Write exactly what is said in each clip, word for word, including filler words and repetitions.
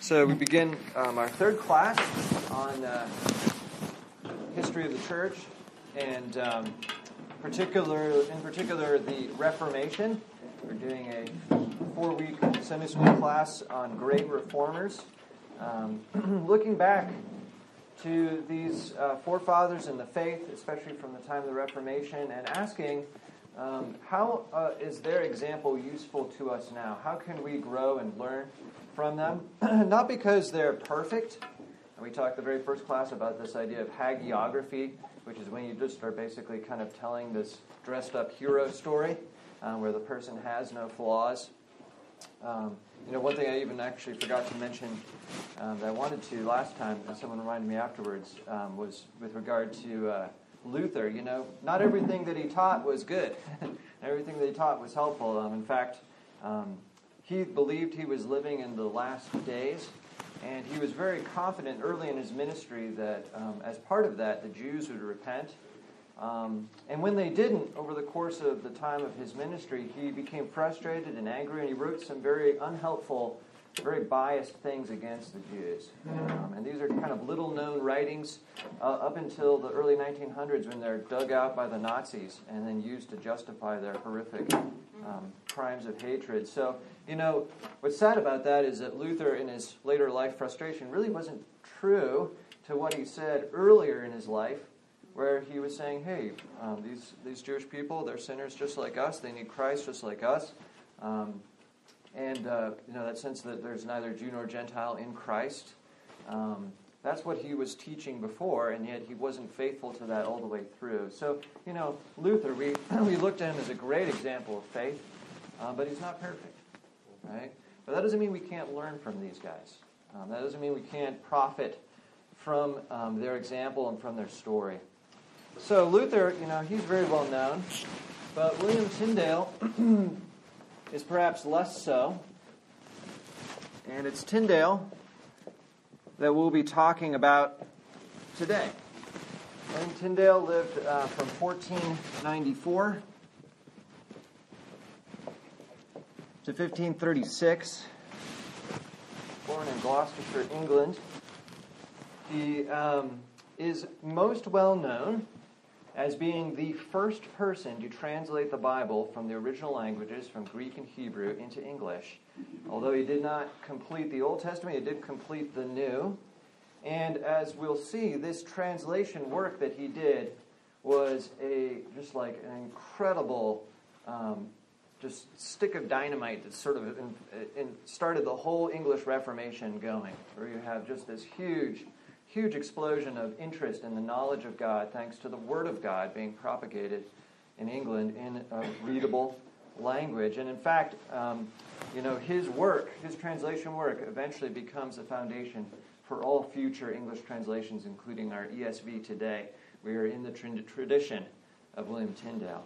So we begin um, our third class on uh, history of the church, and um, particular, in particular, the Reformation. We're doing a four-week Sunday school class on great reformers, um, looking back to these uh, forefathers in the faith, especially from the time of the Reformation, and asking, um, how uh, is their example useful to us now? How can we grow and learn from them? Not because they're perfect. And we talked the very first class about this idea of hagiography, which is when you just are basically kind of telling this dressed-up hero story um, where the person has no flaws. Um, you know, one thing I even actually forgot to mention um, that I wanted to last time, and someone reminded me afterwards, um, was with regard to uh, Luther. You know, not everything that he taught was good. Everything that he taught was helpful. Um, in fact, um, he believed he was living in the last days, and he was very confident early in his ministry that um, as part of that, the Jews would repent. Um, and when they didn't, over the course of the time of his ministry, he became frustrated and angry, and he wrote some very unhelpful, very biased things against the Jews. Um, and these are kind of little-known writings uh, up until the early nineteen hundreds when they're dug out by the Nazis and then used to justify their horrific um, crimes of hatred. So, you know, what's sad about that is that Luther, in his later life frustration, really wasn't true to what he said earlier in his life, where he was saying, hey, um, these, these Jewish people, they're sinners just like us. They need Christ just like us. Um, and, uh, you know, that sense that there's neither Jew nor Gentile in Christ. Um, that's what he was teaching before, and yet he wasn't faithful to that all the way through. So, you know, Luther, we, we looked at him as a great example of faith, uh, but he's not perfect, right? But that doesn't mean we can't learn from these guys. Um, that doesn't mean we can't profit from um, their example and from their story. So Luther, you know, he's very well known, but William Tyndale is perhaps less so. And it's Tyndale that we'll be talking about today. And Tyndale lived uh, from fourteen ninety-four to fifteen thirty-six, born in Gloucestershire, England. He um, is most well known as being the first person to translate the Bible from the original languages, from Greek and Hebrew, into English. Although he did not complete the Old Testament, he did complete the New. And as we'll see, this translation work that he did was a just like an incredible um, just stick of dynamite that sort of in, in started the whole English Reformation going, where you have just this huge huge explosion of interest in the knowledge of God thanks to the Word of God being propagated in England in a readable language. And in fact, um, you know, his work, his translation work, eventually becomes the foundation for all future English translations, including our E S V today. We are in the tra- tradition of William Tyndale.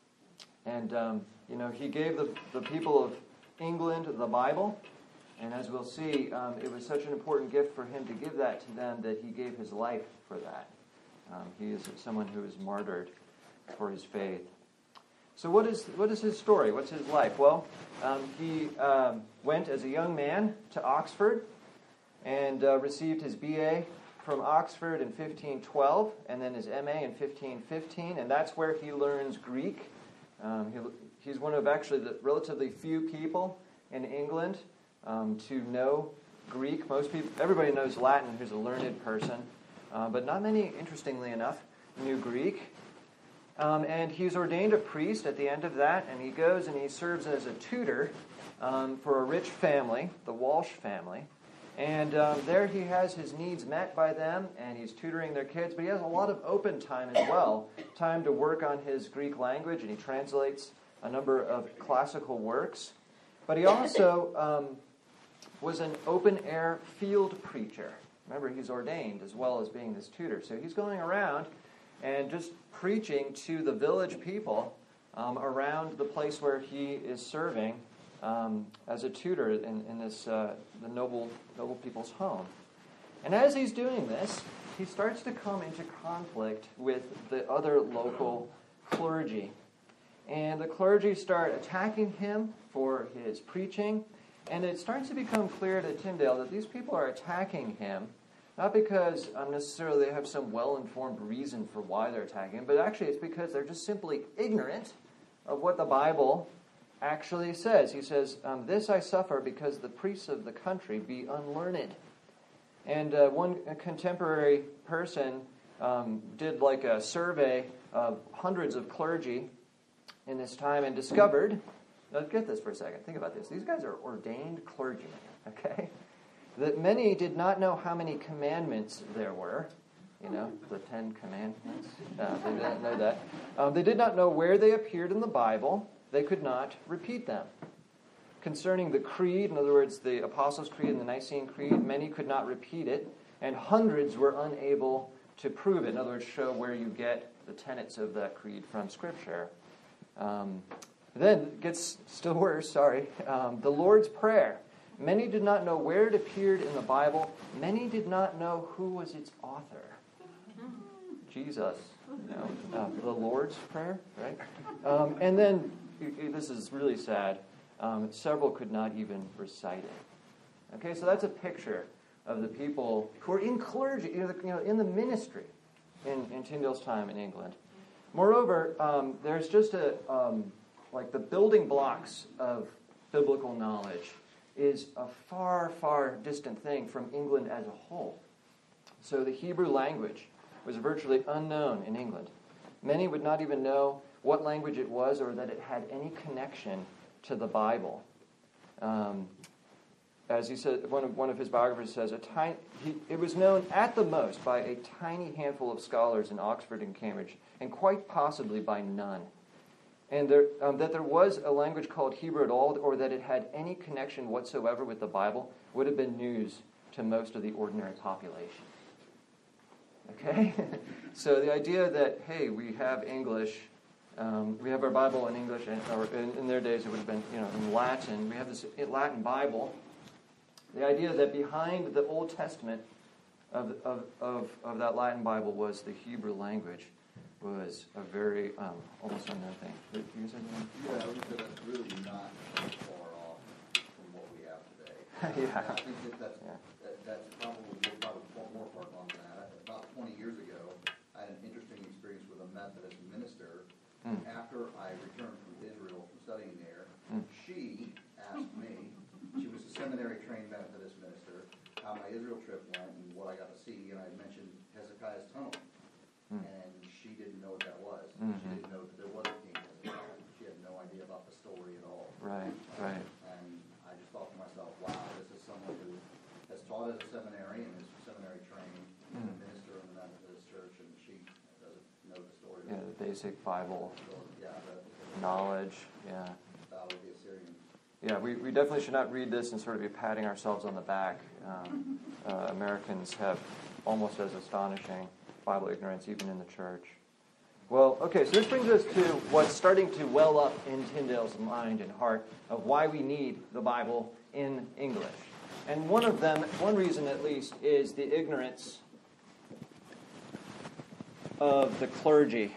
And, um, you know, he gave the, the people of England the Bible. And as we'll see, um, it was such an important gift for him to give that to them that he gave his life for that. Um, he is someone who is martyred for his faith. So what is what is his story? What's his life? Well, um, he um, went as a young man to Oxford and uh, received his B A from Oxford in fifteen twelve and then his M A in fifteen fifteen, and that's where he learns Greek. Um, he, he's one of actually the relatively few people in England Um, to know Greek. Most people, everybody knows Latin who's a learned person, uh, but not many, interestingly enough, knew Greek. Um, and he's ordained a priest at the end of that, and he goes and he serves as a tutor um, for a rich family, the Walsh family. And um, there he has his needs met by them, and he's tutoring their kids, but he has a lot of open time as well, time to work on his Greek language, and he translates a number of classical works. But he also um, was an open-air field preacher. Remember, he's ordained as well as being this tutor. So he's going around and just preaching to the village people um, around the place where he is serving um, as a tutor in, in this uh, the noble noble people's home. And as he's doing this, he starts to come into conflict with the other local clergy. And the clergy start attacking him for his preaching. and it starts to become clear to Tyndale that these people are attacking him, not because um, necessarily they have some well-informed reason for why they're attacking him, but actually it's because they're just simply ignorant of what the Bible actually says. He says, um, this I suffer because the priests of the country be unlearned. And uh, one a contemporary person um, did like a survey of hundreds of clergy in this time and discovered, now get this for a second, think about this, these guys are ordained clergymen, okay? That many did not know how many commandments there were, you know, the Ten Commandments, uh, they didn't know that. Um, they did not know where they appeared in the Bible, they could not repeat them. Concerning the creed, in other words, the Apostles' Creed and the Nicene Creed, many could not repeat it, and hundreds were unable to prove it. In other words, show where you get the tenets of that creed from Scripture. Um, then it gets still worse, sorry. Um, the Lord's Prayer. Many did not know where it appeared in the Bible. Many did not know who was its author. Jesus. You know, uh, the Lord's Prayer, right? Um, and then, this is really sad, um, several could not even recite it. Okay, so that's a picture of the people who are in clergy, you know, you know in the ministry in, in Tyndale's time in England. Moreover, um, there's just a, um, like the building blocks of biblical knowledge is a far, far distant thing from England as a whole. So the Hebrew language was virtually unknown in England. Many would not even know what language it was or that it had any connection to the Bible. Um, as he said, one of, one of his biographers says, a tiny, he, it was known at the most by a tiny handful of scholars in Oxford and Cambridge, and quite possibly by none. And there, um, that there was a language called Hebrew at all, or that it had any connection whatsoever with the Bible, would have been news to most of the ordinary population. Okay? So the idea that, hey, we have English, um, we have our Bible in English, and, or in, in their days it would have been, you know, in Latin. We have this Latin Bible. The idea that behind the Old Testament of, of, of, of that Latin Bible was the Hebrew language was a very, um, almost unknown thing. Did you say something? Yeah, I would say that's really not far off from what we have today. Yeah. I think that that's, Yeah. that, that's probably, we'll probably put more part on that. About twenty years ago, I had an interesting experience with a Methodist minister. Mm. After I returned from Israel from studying there, Mm. she asked me, she was a seminary-trained Methodist minister, how my Israel trip went and what I got to see, and I mentioned Hezekiah's tunnel. Mm. And she didn't know what that was. Mm-hmm. She didn't know that there was a king Hezekiah. She had no idea about the story at all. Right, right. And I just thought to myself, wow, this is someone who has taught as a seminary and is seminary trained, mm. a minister in the Methodist Church, and she doesn't know the story. Yeah, the basic Bible so, yeah, the, the knowledge, yeah. Battle of the Assyrians. Yeah, we, we definitely should not read this and sort of be patting ourselves on the back. Um, uh, Americans have almost as astonishing Bible ignorance even in the church. Well, okay, so this brings us to what's starting to well up in Tyndale's mind and heart of why we need the Bible in English. And one of them, one reason at least, is the ignorance of the clergy.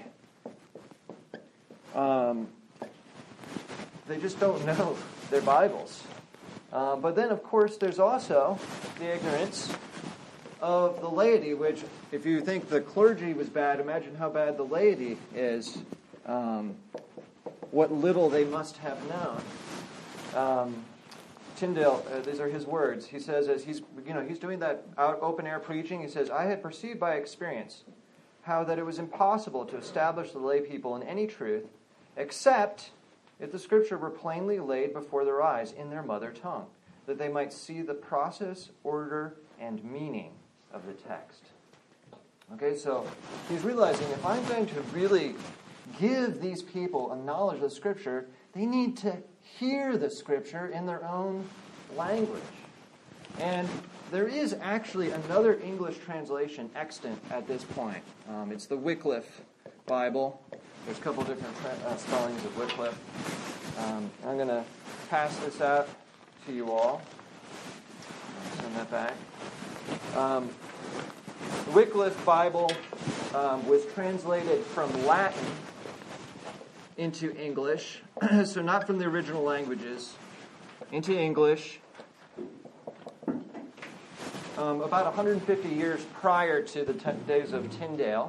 Um, they just don't know their Bibles. Uh, but then, of course, there's also the ignorance of the laity, which, if you think the clergy was bad, imagine how bad the laity is. Um, what little they must have known. Um, Tyndale, uh, these are his words. He says, as he's, you know, he's doing that out open air preaching, he says, "I had perceived by experience how that it was impossible to establish the lay people in any truth, except if the Scripture were plainly laid before their eyes in their mother tongue, that they might see the process, order, and meaning of the text." Okay, so he's realizing if I'm going to really give these people a knowledge of Scripture, they need to hear the Scripture in their own language. And there is actually another English translation extant at this point. Um, it's the Wycliffe Bible. There's a couple different tra- uh, spellings of Wycliffe. Um, I'm going to pass this out to you all. Send that back. Um, the Wycliffe Bible um, was translated from Latin into English, so not from the original languages, into English um, about one hundred fifty years prior to the t- days of Tyndale.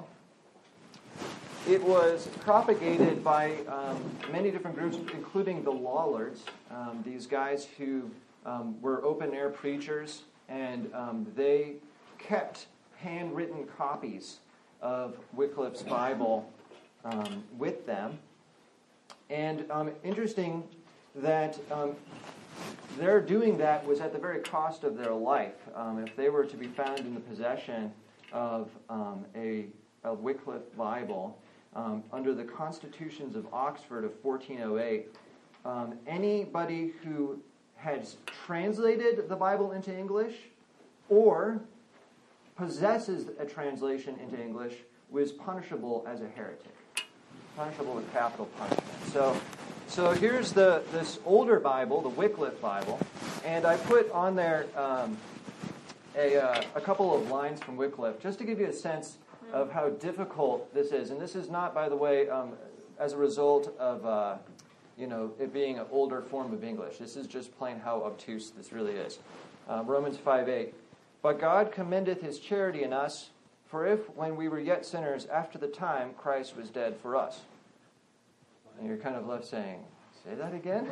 It was propagated by um, many different groups, including the Lollards, um, these guys who um, were open-air preachers, and um, they kept handwritten copies of Wycliffe's Bible um, with them. And um, interesting that um, their doing that was at the very cost of their life. Um, if they were to be found in the possession of um, a, a Wycliffe Bible, um, under the Constitutions of Oxford of fourteen oh eight, um, anybody who had translated the Bible into English or possesses a translation into English was punishable as a heretic. Punishable with capital punishment. So, so here's the this older Bible, the Wycliffe Bible, and I put on there um, a, uh, a couple of lines from Wycliffe just to give you a sense of how difficult this is. And this is not, by the way, um, as a result of uh, you know it being an older form of English. This is just plain how obtuse this really is. Uh, Romans five eight. But God commendeth his charity in us, for if, when we were yet sinners, after the time, Christ was dead for us. And you're kind of left saying, say that again?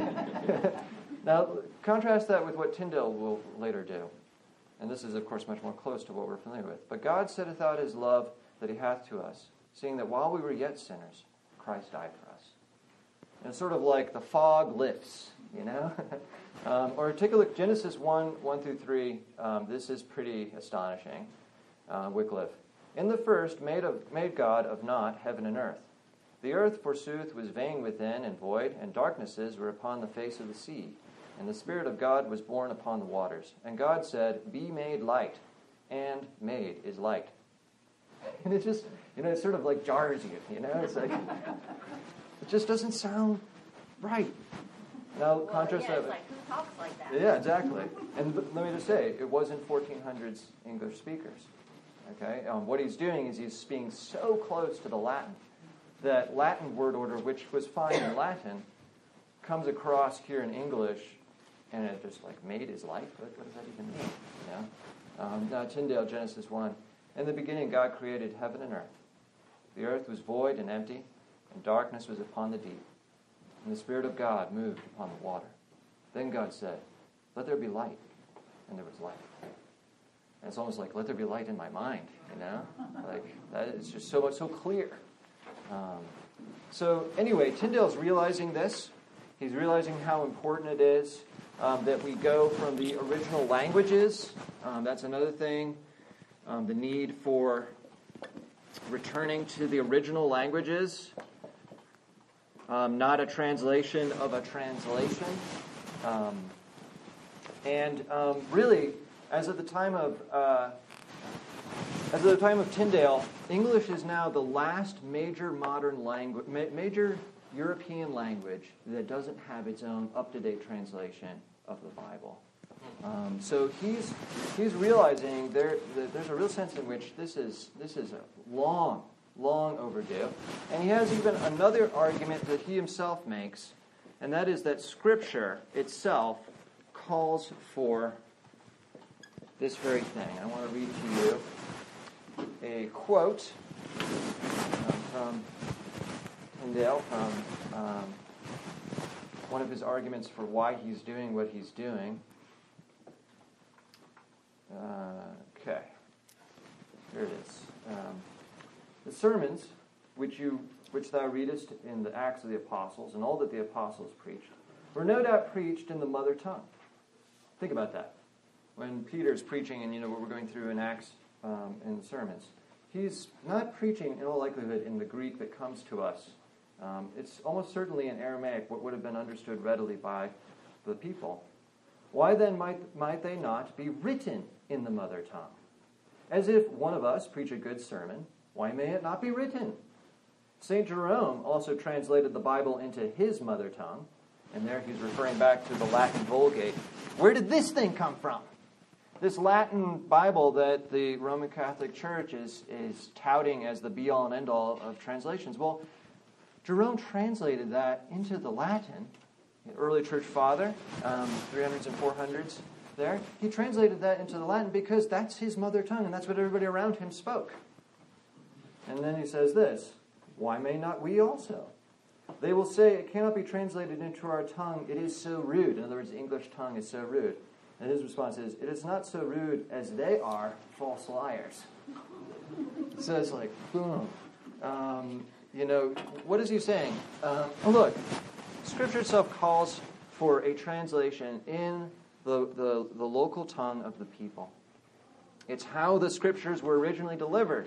Now, contrast that with what Tyndale will later do. And this is, of course, much more close to what we're familiar with. But God setteth out his love that he hath to us, seeing that while we were yet sinners, Christ died for us. And it's sort of like the fog lifts, you know? um, or take a look, Genesis one, one through three. Um, this is pretty astonishing. Uh, Wycliffe. In the first made, of, made God of naught heaven and earth. The earth, forsooth, was vain within and void, and darknesses were upon the face of the sea. And the Spirit of God was borne upon the waters. And God said, Be made light. And made is light. And it just, you know, it sort of like jars you, you know? It's like, it just doesn't sound right. Now, well, contrast yeah, that. It's like, who talks like that? Yeah, exactly. And b- let me just say, it wasn't fourteen hundreds English speakers. Okay, um, what he's doing is he's being so close to the Latin that Latin word order, which was fine in Latin, comes across here in English, and it just like made his life. What, what does that even mean? You know? Um, now Tyndale, Genesis one. In the beginning, God created heaven and earth. The earth was void and empty, and darkness was upon the deep. And the Spirit of God moved upon the water. Then God said, Let there be light. And there was light. And it's almost like, let there be light in my mind, you know? Like, that is just so much, so clear. Um, so anyway, Tyndale's realizing this. He's realizing how important it is um, that we go from the original languages. Um, that's another thing. Um, the need for returning to the original languages. Um, not a translation of a translation. Um, and um, really, as of the time of uh, as of the time of Tyndale, English is now the last major modern language, ma- major European language that doesn't have its own up-to-date translation of the Bible. Um, so he's he's realizing there that there's a real sense in which this is this is a long. long overdue. And he has even another argument that he himself makes, and that is that Scripture itself calls for this very thing. I want to read to you a quote um, from Tyndale, from um, one of his arguments for why he's doing what he's doing. Uh, okay. Here it is. Um, The sermons which you which thou readest in the Acts of the Apostles and all that the apostles preached were no doubt preached in the mother tongue. Think about that. When Peter's preaching, and you know what we're going through in Acts um, in the sermons, he's not preaching in all likelihood in the Greek that comes to us. Um, it's almost certainly in Aramaic, what would have been understood readily by the people. Why then might might they not be written in the mother tongue? As if one of us preach a good sermon, why may it not be written? Saint Jerome also translated the Bible into his mother tongue, and there he's referring back to the Latin Vulgate. Where did this thing come from? This Latin Bible that the Roman Catholic Church is, is touting as the be-all and end-all of translations. Well, Jerome translated that into the Latin, the early church father, um, three hundreds and four hundreds. there, he translated that into the Latin because that's his mother tongue and that's what everybody around him spoke. And then he says this, why may not we also? They will say it cannot be translated into our tongue, it is so rude. In other words, the English tongue is so rude. And his response is, it is not so rude as they are false liars. So it's like, boom. Um, you know, what is he saying? Um, look, Scripture itself calls for a translation in the, the, the local tongue of the people. It's how the Scriptures were originally delivered,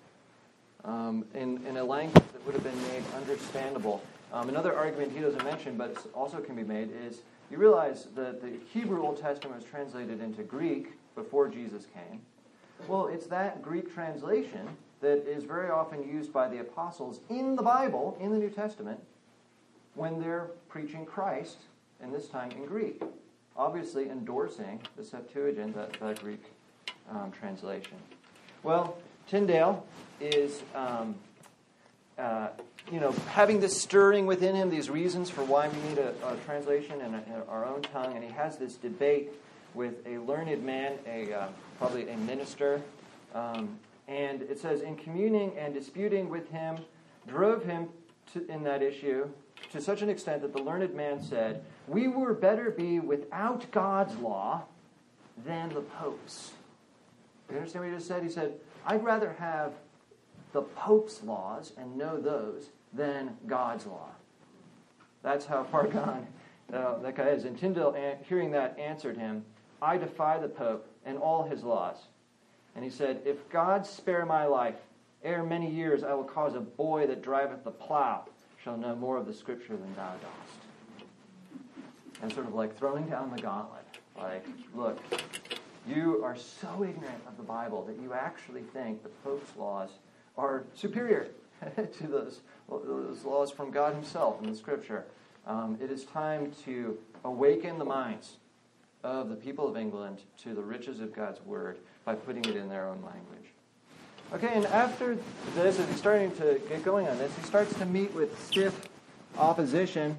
um, in, in a language that would have been made understandable. Um, another argument he doesn't mention, but also can be made, is you realize that the Hebrew Old Testament was translated into Greek before Jesus came. Well, it's that Greek translation that is very often used by the apostles in the Bible, in the New Testament, when they're preaching Christ, and this time in Greek. Obviously endorsing the Septuagint, the, the Greek um, translation. Well, Tyndale is, um, uh, you know, having this stirring within him, these reasons for why we need a, a translation in, a, in our own tongue, and he has this debate with a learned man, a uh, probably a minister, um, and it says, in communing and disputing with him, drove him to, in that issue to such an extent that the learned man said, we were better be without God's law than the Pope's. You understand what he just said? He said, I'd rather have the Pope's laws and know those than God's law. That's how far gone uh, that guy is. And Tyndale, hearing that, answered him, I defy the Pope and all his laws. And he said, if God spare my life, ere many years I will cause a boy that driveth the plow shall know more of the Scripture than thou dost. And sort of like throwing down the gauntlet. Like, look, you are so ignorant of the Bible that you actually think the Pope's laws are superior to those, those laws from God himself in the Scripture. Um, it is time to awaken the minds of the people of England to the riches of God's Word by putting it in their own language. Okay, and after this, as he's starting to get going on this, he starts to meet with stiff opposition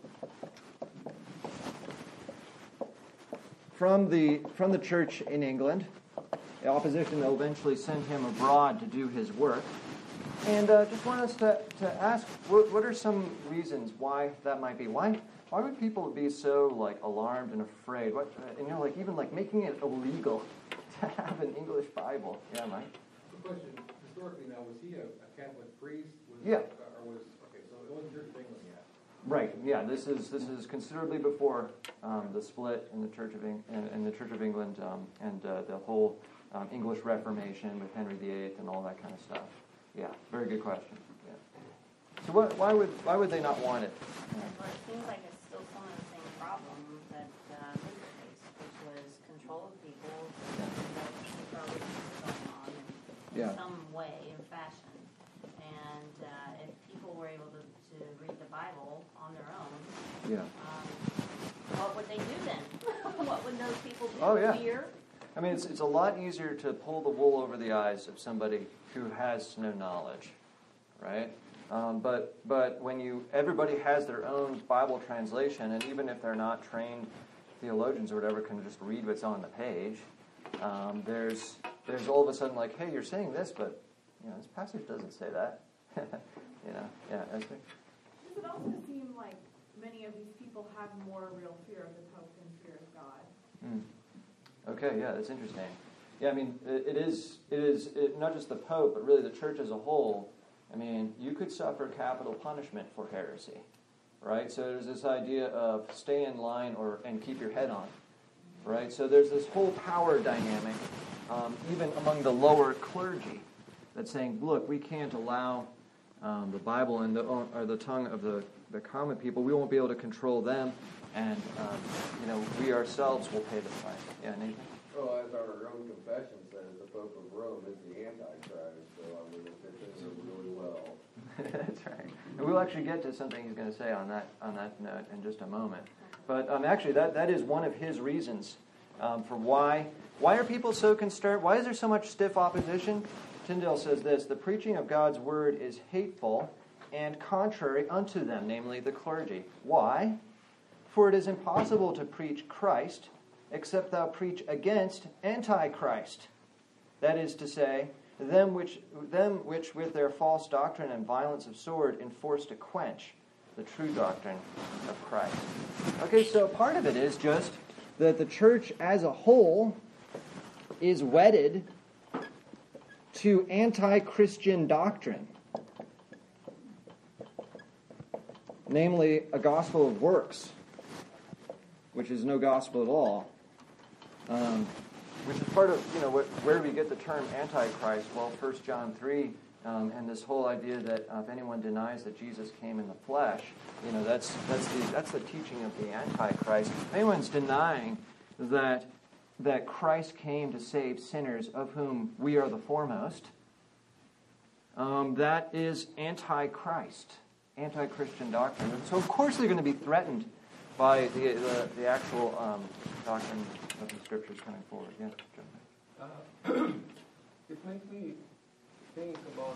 from the from the church in England. The opposition that will eventually send him abroad to do his work. And uh, just want us to, to ask, what, what are some reasons why that might be? Why why would people be so like alarmed and afraid? What, uh, and you know, like even like making it illegal to have an English Bible? Yeah, Mike. The question historically now, was he a, a Catholic priest? Was yeah. It, or was okay? So it wasn't Church of England yet. Right. Yeah. This is this is considerably before um, the split in the Church of Eng- in, in the Church of England um, and uh, the whole um, English Reformation with Henry the Eighth and all that kind of stuff. Yeah. Very good question. Yeah. So what? Why would why would they not want it? Well, it seems like it's still some of the same problems that uh, Luther faced, which was control of people, Yeah. going on in Yeah. some way or fashion. And uh, if people were able to, to read the Bible on their own, Yeah. um, what would they do then? What would those people do? Oh, yeah. Fear? I mean, it's it's a lot easier to pull the wool over the eyes of somebody who has no knowledge, right? Um, but but when you everybody has their own Bible translation, and even if they're not trained theologians or whatever, can just read what's on the page. Um, there's there's all of a sudden like, hey, you're saying this, but you know this passage doesn't say that. you know, yeah. Esther? Does it also seem like many of these people have more real fear of the Pope than fear of God? Mm. Okay, yeah, that's interesting. Yeah, I mean, it, it is it is it, not just the Pope, but really the Church as a whole. I mean, you could suffer capital punishment for heresy, right? So there's this idea of stay in line or and keep your head on, right? So there's this whole power dynamic, um, even among the lower clergy, that's saying, look, we can't allow um, the Bible and the or the tongue of the, the common people. We won't be able to control them, and um, you know, we ourselves will pay the price. Yeah, Nathan. Well, as our own confession says, the Pope of Rome is the Antichrist, so I mean, it fits in really well. That's right. And we'll actually get to something he's going to say on that on that note in just a moment. But um, actually, that, that is one of his reasons um, for why why are people so concerned? Why is there so much stiff opposition? Tyndale says this: the preaching of God's word is hateful and contrary unto them, namely the clergy. Why? For it is impossible to preach Christ except thou preach against Antichrist. That is to say, them which, them which with their false doctrine and violence of sword enforce to quench the true doctrine of Christ. Okay, so part of it is just that the church as a whole is wedded to anti-Christian doctrine, namely a gospel of works, which is no gospel at all. Um, which is part of, you know, what, where do we get the term Antichrist? Well, First John three, um, and this whole idea that uh, if anyone denies that Jesus came in the flesh, you know, that's that's the that's the teaching of the Antichrist. If anyone's denying that that Christ came to save sinners, of whom we are the foremost, um, that is Antichrist, anti-Christian doctrine. And so, of course, they're going to be threatened by the the, the actual um, doctrine of the Scriptures coming forward. Yeah, John. Uh, it makes me think about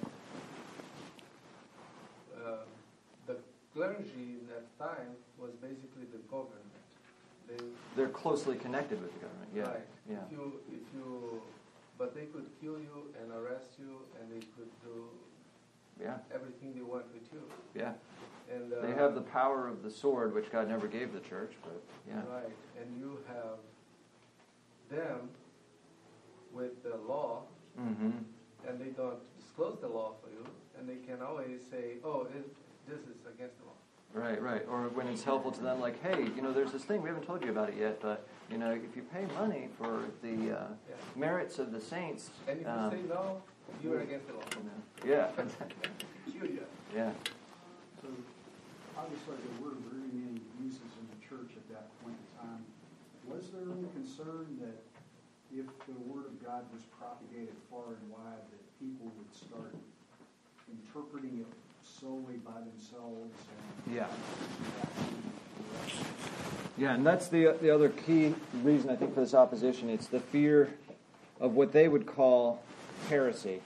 uh, uh, the clergy in that time was basically the government. They, They're closely connected with the government. Yeah, right. yeah. If you, if you, but they could kill you and arrest you, and they could do Yeah, everything they want with you. yeah. And uh, They have the power of the sword, which God never gave the church, but yeah. right, and you have them with the law, Mm-hmm. and they don't disclose the law for you, and they can always say, "Oh, it, this is against the law." Right, right. Or when it's helpful to them, like, hey, you know, there's this thing, we haven't told you about it yet, but, you know, if you pay money for the uh, Yeah. merits of the saints, And if you um, say no, you're against the law. you know, yeah, Sure, yeah. yeah. So obviously there were very many uses in the church at that point in time. Was there any concern that if the Word of God was propagated far and wide, that people would start interpreting it solely by themselves? And Yeah. Yeah, and that's the the other key reason, I think, for this opposition. It's the fear of what they would call heresy.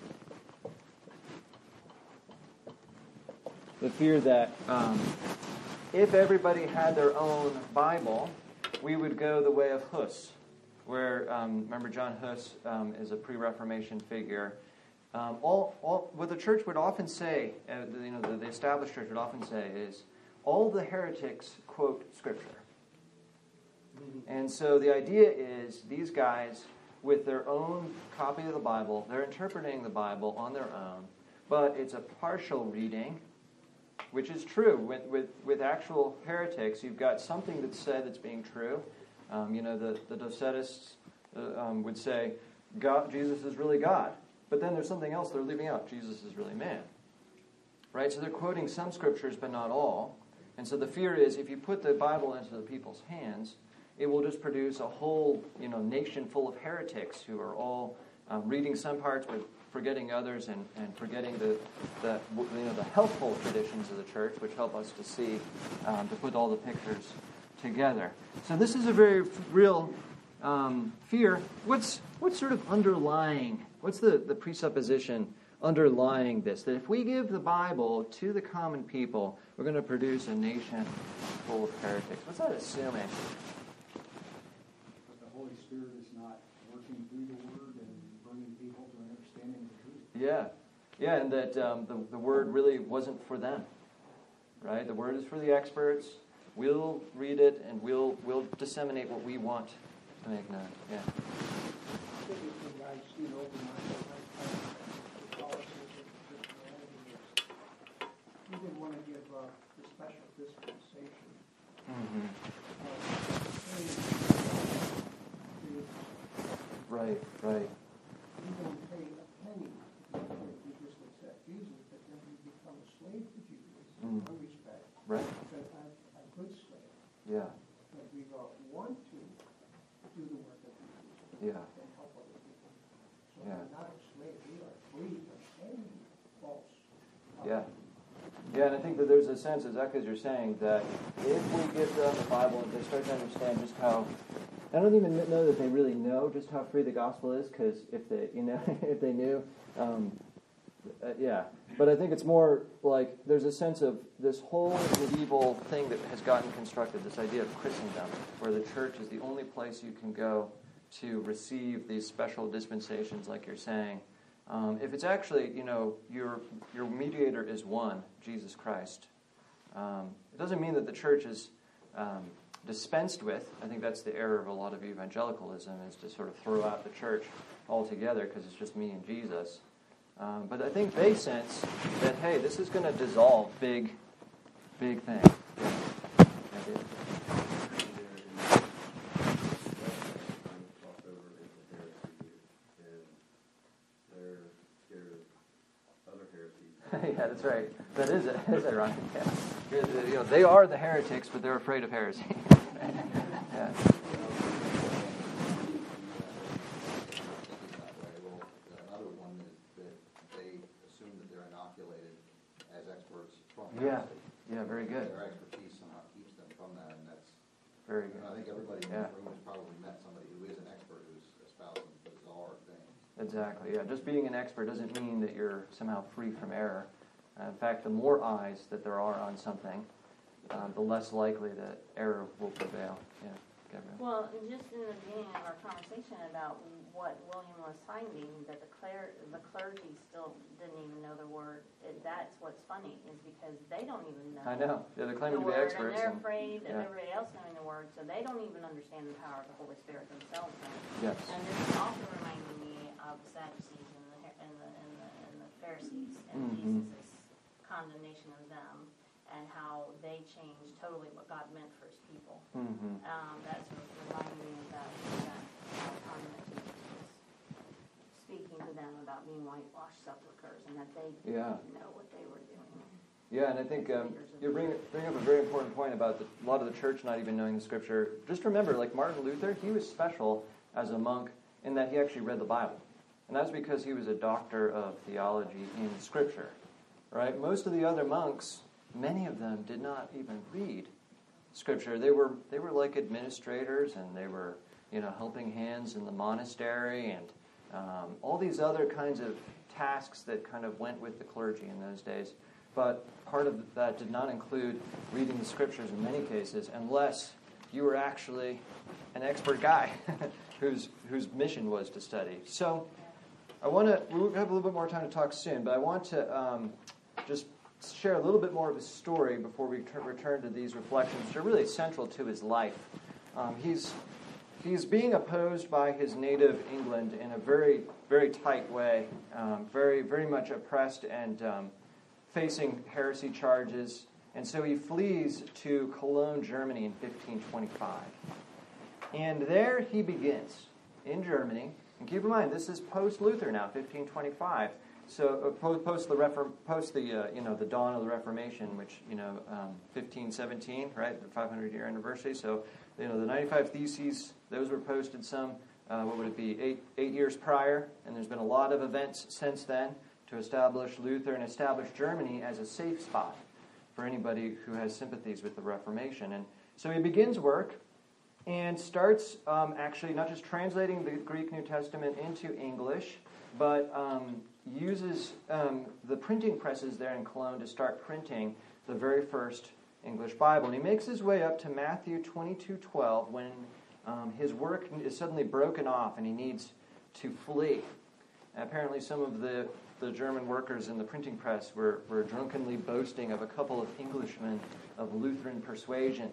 The fear that um, if everybody had their own Bible, we would go the way of Hus, where, um, remember, John Hus um, is a pre-Reformation figure. Um, all, all, what the church would often say, uh, you know, the, the established church would often say is, all the heretics quote Scripture. And so the idea is these guys, with their own copy of the Bible, they're interpreting the Bible on their own, but it's a partial reading, which is true. With, with, with actual heretics, you've got something that's said that's being true. Um, you know, the, the Docetists uh, um, would say, God, Jesus is really God. But then there's something else they're leaving out. Jesus is really man. Right? So they're quoting some scriptures, but not all. And so the fear is, if you put the Bible into the people's hands, it will just produce a whole, you know, nation full of heretics who are all um, reading some parts but forgetting others, and, and forgetting the, the you know the helpful traditions of the church, which help us to see, um, to put all the pictures together. So this is a very real um, fear. What's what's sort of underlying? What's the, the presupposition underlying this? That if we give the Bible to the common people, we're going to produce a nation full of heretics. What's that assuming? But the Holy Spirit is not working through the Word and bringing people to an understanding of the truth. Yeah. Yeah, and that um, the, the Word really wasn't for them. Right? The Word is for the experts. We'll read it, and we'll we'll disseminate what we want to make known. Yeah. I think it provides, you know, open-minded lifetime policies of Christianity is we didn't want to give uh, the special dispensation. Mm-hmm. Uh, Right, right. you don't pay a penny if you just accept Jesus, but then you become a slave to Jesus in Mm. one respect. Right. But I'm a good slave, Yeah, but we uh, want to do the work of Jesus yeah, and help other people. So Yeah. we're not a slave, we are free from any false. uh, yeah. Yeah, and I think that there's a sense, exactly as you're saying, that if we give them the Bible and they start to understand just how, I don't even know that they really know just how free the gospel is, because if they, you know, if they knew, um, Uh, yeah, but I think it's more like there's a sense of this whole medieval thing that has gotten constructed, this idea of Christendom, where the church is the only place you can go to receive these special dispensations, like you're saying. Um, if it's actually, you know, your your mediator is one, Jesus Christ, um, it doesn't mean that the church is um, dispensed with. I think that's the error of a lot of evangelicalism, is to sort of throw out the church altogether because it's just me and Jesus. Um, but I think they sense that, hey, this is going to dissolve big, big things. Yeah, that's right. That is, that is ironic. Yeah. You know, they are the heretics, but they're afraid of heresy. Yeah. Yeah, yeah, very good. Their expertise somehow keeps them from that, and that's very good. And I think everybody in Yeah. this room has probably met somebody who is an expert who's espousing bizarre things. Exactly, yeah. Just being an expert doesn't mean that you're somehow free from error. Uh, in fact, the more eyes that there are on something, uh, the less likely that error will prevail. Yeah, Gabrielle. Well, just in the beginning of our conversation about what William was finding, that the, cler- the clergy still didn't even know the word, it, that's what's funny, is because they don't even know. I know. Yeah, they're the claiming to be word, experts. And they're and, afraid of yeah. everybody else knowing the word, so they don't even understand the power of the Holy Spirit themselves. Yes. And this is also reminding me of the Sadducees and the, and the, and the, and the Pharisees, and Mhm. Jesus' condemnation of them, and how they changed totally what God meant for his people. Mm-hmm. Um, that's what reminded me of that, that uh, time that Jesus was speaking to them about being whitewashed sepulchres, and that they Yeah. didn't know what they were doing. Yeah, and I think um, you bring, bring up a very important point about the, a lot of the church not even knowing the Scripture. Just remember, like Martin Luther, he was special as a monk in that he actually read the Bible. And that's because he was a doctor of theology in Scripture. Right? Most of the other monks, many of them did not even read Scripture. They were they were like administrators, and they were, you know, helping hands in the monastery, and um, all these other kinds of tasks that kind of went with the clergy in those days. But part of that did not include reading the Scriptures in many cases, unless you were actually an expert guy whose whose mission was to study. So I want to, we'll have a little bit more time to talk soon, but I want to um, just share a little bit more of his story before we t- return to these reflections, which are really central to his life. Um, he's he's being opposed by his native England in a very, very tight way, um, very, very much oppressed and um, facing heresy charges. And so he flees to Cologne, Germany in fifteen twenty-five. And there he begins, in Germany. And keep in mind, this is post-Luther now, fifteen twenty-five. So uh, post the Refor- post the uh, you know the dawn of the Reformation, which you know um, fifteen seventeen, right, the five hundred year anniversary. So you know the ninety-five Theses, those were posted some uh, what would it be eight eight years prior, and there's been a lot of events since then to establish Luther and establish Germany as a safe spot for anybody who has sympathies with the Reformation. And so he begins work and starts um, actually not just translating the Greek New Testament into English, but um, uses um, the printing presses there in Cologne to start printing the very first English Bible. And he makes his way up to Matthew twenty-two twelve when um, his work is suddenly broken off and he needs to flee. And apparently some of the, the German workers in the printing press were, were drunkenly boasting of a couple of Englishmen of Lutheran persuasion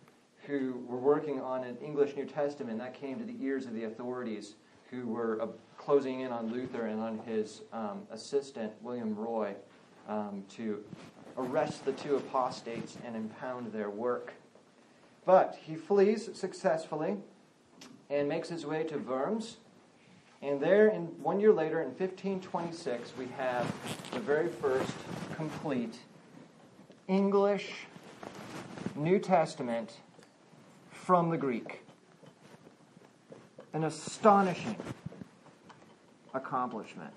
who were working on an English New Testament. That came to the ears of the authorities, who were uh, closing in on Luther and on his um, assistant, William Roy, um, to arrest the two apostates and impound their work. But he flees successfully and makes his way to Worms. And there, in one year later, in fifteen twenty-six, we have the very first complete English New Testament from the Greek. An astonishing accomplishment.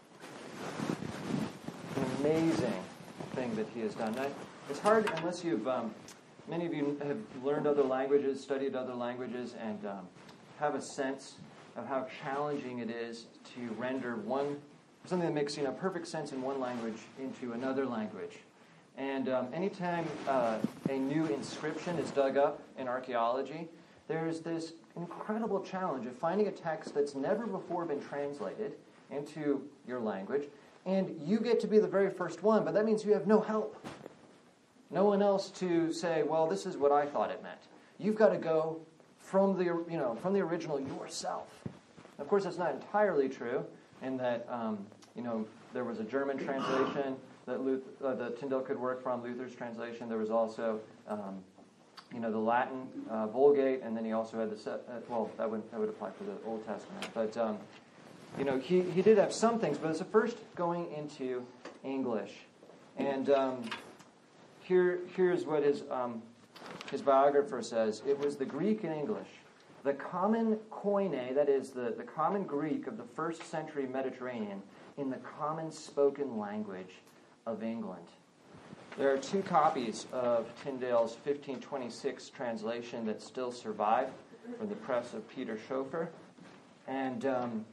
An amazing thing that he has done. Now, it's hard unless you've, um, many of you have learned other languages, studied other languages, and um, have a sense of how challenging it is to render one something that makes, you know, perfect sense in one language into another language. And um, anytime uh, a new inscription is dug up in archaeology, there's this incredible challenge of finding a text that's never before been translated into your language, and you get to be the very first one, but that means you have no help. No one else to say, well, this is what I thought it meant. You've got to go from the, you know, from the original yourself. Of course, that's not entirely true, in that, um, you know, there was a German translation that Luther, uh, that Tyndale could work from, Luther's translation. There was also, um, you know, the Latin uh, Vulgate, and then he also had the, set, uh, well, that would that would apply for the Old Testament. But, um, you know, he, he did have some things, but it's the first going into English. And um, here here's what his um, his biographer says. It was the Greek and English, the common koine, that is, the, the common Greek of the first century Mediterranean, in the common spoken language of England. There are two copies of Tyndale's fifteen twenty-six translation that still survive from the press of Peter Schoeffer. And um,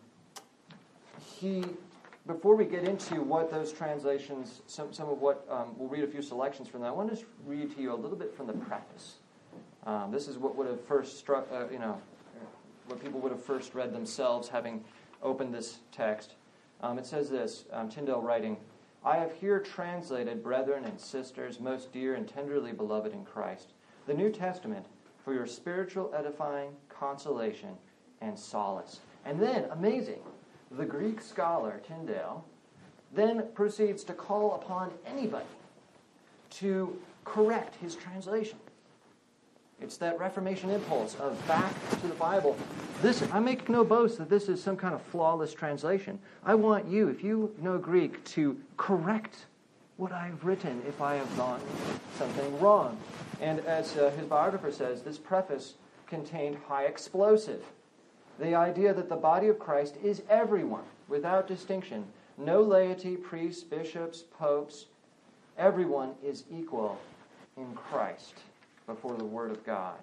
he, before we get into what those translations, some, some of what, um, we'll read a few selections from that, I want to just read to you a little bit from the preface. Um, this is what would have first struck, uh, you know, what people would have first read themselves having opened this text. Um, it says this, um, Tyndale writing, I have here translated, brethren and sisters, most dear and tenderly beloved in Christ, the New Testament for your spiritual edifying, consolation, and solace. And then, amazing, the Greek scholar, Tyndale, then proceeds to call upon anybody to correct his translation. It's that Reformation impulse of back to the Bible. This, I make no boast that this is some kind of flawless translation. I want you, if you know Greek, to correct what I've written if I have done something wrong. And as uh, his biographer says, this preface contained high explosive. The idea that the body of Christ is everyone, without distinction. No laity, priests, bishops, popes. Everyone is equal in Christ before the Word of God.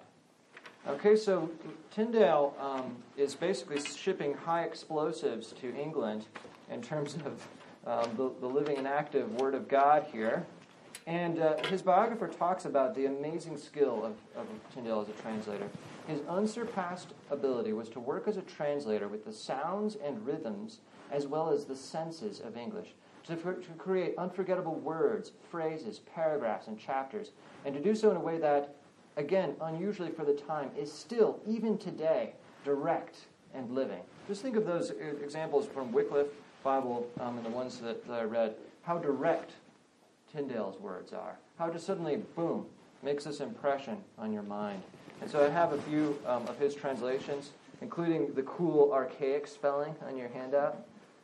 Okay, so Tyndale um, is basically shipping high explosives to England in terms of um, the, the living and active Word of God here. And uh, his biographer talks about the amazing skill of, of Tyndale as a translator. His unsurpassed ability was to work as a translator with the sounds and rhythms as well as the senses of English, to, to create unforgettable words, phrases, paragraphs, and chapters, and to do so in a way that, again, unusually for the time, is still, even today, direct and living. Just think of those examples from Wycliffe Bible um, and the ones that, that I read, how direct Tyndale's words are. How just suddenly, boom, makes this impression on your mind. And so I have a few um, of his translations, including the cool archaic spelling on your handout.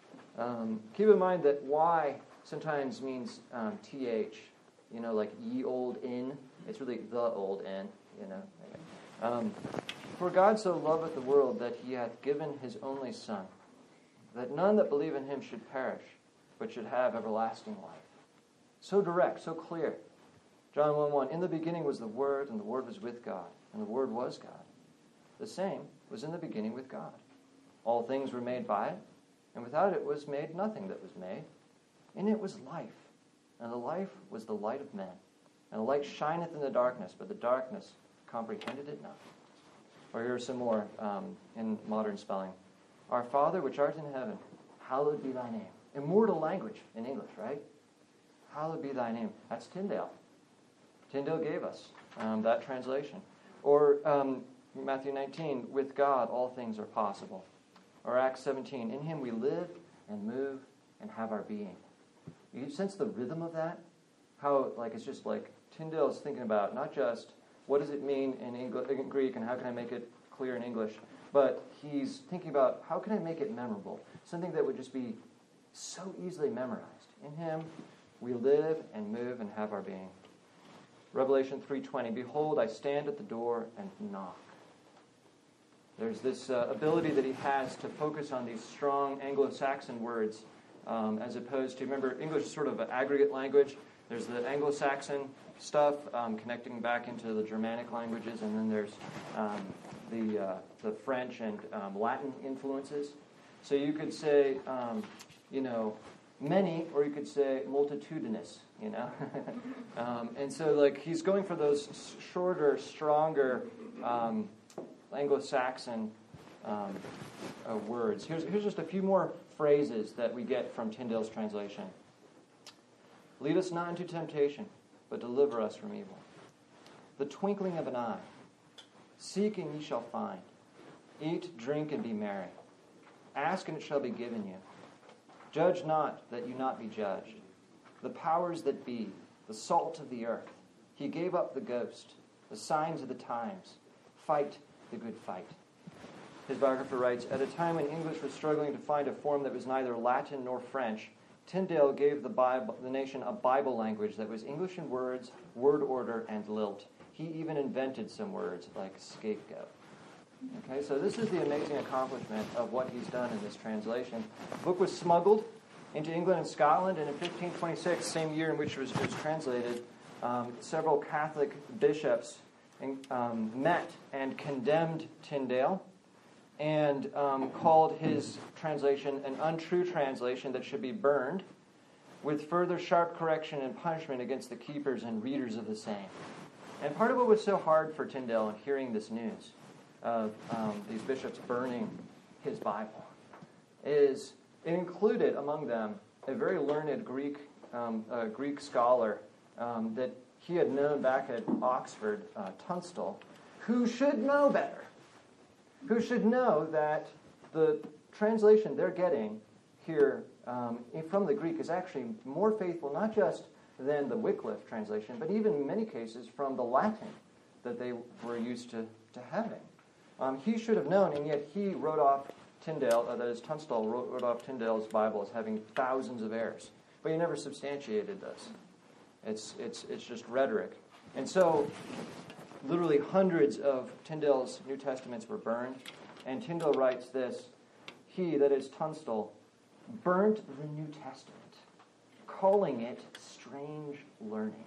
Um, keep in mind that Y sometimes means um, T H, you know, like ye old in. It's really the old in, you know. Um, For God so loveth the world that he hath given his only Son, that none that believe in him should perish, but should have everlasting life. So direct, so clear. John one one, in the beginning was the Word, and the Word was with God, and the Word was God. The same was in the beginning with God. All things were made by it, and without it was made nothing that was made. In it was life, and the life was the light of men. And the light shineth in the darkness, but the darkness comprehended it not. Or here's some more um, in modern spelling. Our Father which art in heaven, hallowed be thy name. Immortal language in English, right? Hallowed be thy name. That's Tyndale. Tyndale gave us um, that translation. Or um, Matthew nineteen, with God all things are possible. Or Acts seventeen, in him we live and move and have our being. You sense the rhythm of that? How, like, it's just like Tyndale's thinking about not just what does it mean in, English, in Greek and how can I make it clear in English, but he's thinking about how can I make it memorable? Something that would just be so easily memorized. In him we live and move and have our being. Revelation three twenty, behold, I stand at the door and knock. There's this uh, ability that he has to focus on these strong Anglo-Saxon words um, as opposed to, remember, English is sort of an aggregate language. There's the Anglo-Saxon stuff um, connecting back into the Germanic languages, and then there's um, the, uh, the French and um, Latin influences. So you could say, um, you know, many, or you could say multitudinous, you know. um, and so, like, he's going for those shorter, stronger um, Anglo-Saxon um, uh, words. Here's, here's just a few more phrases that we get from Tyndale's translation. Lead us not into temptation, but deliver us from evil. The twinkling of an eye. Seek and ye shall find. Eat, drink, and be merry. Ask and it shall be given you. Judge not that you not be judged. The powers that be, the salt of the earth. He gave up the ghost, the signs of the times. Fight the good fight. His biographer writes, at a time when English was struggling to find a form that was neither Latin nor French, Tyndale gave the, Bible, the nation a Bible language that was English in words, word order, and lilt. He even invented some words like scapegoat. Okay, so this is the amazing accomplishment of what he's done in this translation. The book was smuggled into England and Scotland, and in fifteen twenty-six, same year in which it was, it was translated, um, several Catholic bishops um, met and condemned Tyndale and um, called his translation an untrue translation that should be burned, with further sharp correction and punishment against the keepers and readers of the same. And part of what was so hard for Tyndale in hearing this news of um, these bishops burning his Bible is it included among them a very learned Greek um, uh, Greek scholar um, that he had known back at Oxford, uh, Tunstall, who should know better, who should know that the translation they're getting here um, from the Greek is actually more faithful, not just than the Wycliffe translation, but even in many cases from the Latin that they were used to, to having. Um, he should have known, and yet he wrote off Tyndale, uh, that is, Tunstall wrote, wrote off Tyndale's Bible as having thousands of errors. But he never substantiated this. It's, it's, it's just rhetoric. And so, literally hundreds of Tyndale's New Testaments were burned, and Tyndale writes this, he, that is Tunstall, burnt the New Testament, calling it strange learning.